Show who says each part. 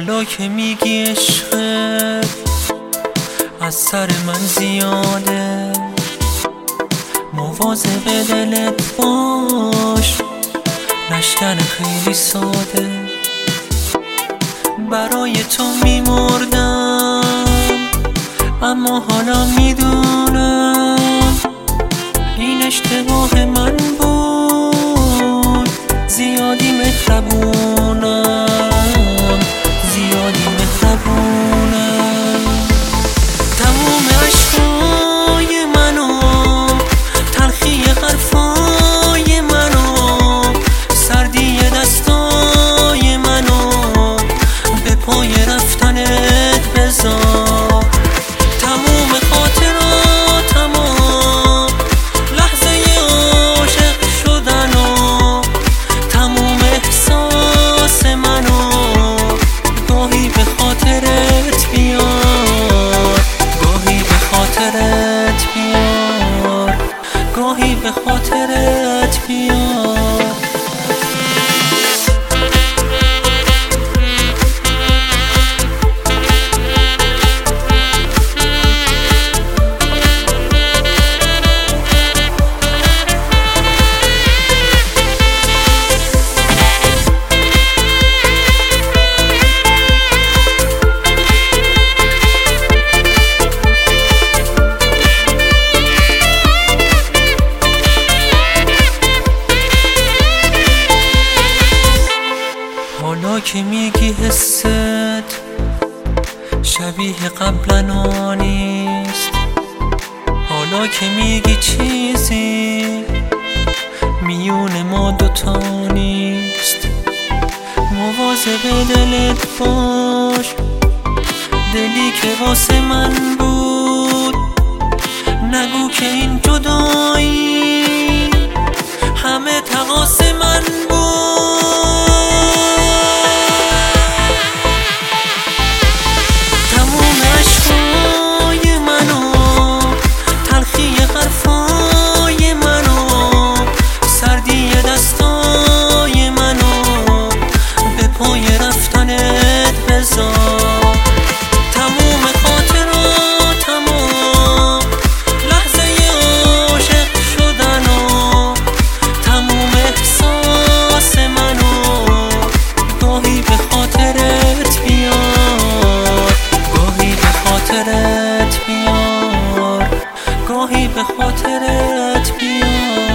Speaker 1: حالا که میگی عشقت از سر من زیاده، مواظب دلت باش نشکنه خیلی ساده. برای تو میمردم اما حالا میدونم این اشتباه من بود. زیادی مهربونم، زیادی مهربونم. تموم عشقای منو، تلخی حرفای منو، سردی دستای منو به پای رفتنت بذار. تموم خاطراتمو، لحظه عاشق شدنو، تموم احساس منو گاهی به خاطرت بیار، گاهی به خاطرت بیار، گاهی به خاطرت بیار. حالا که میگی حست شبیه قبلا نیست، حالا که میگی چیزی میون ما دوتا نیست، مواظب دلت باش. دلی که واسه من بود نگو که این جدایی همه تقاص من بود. گاهی به خاطرت بیار.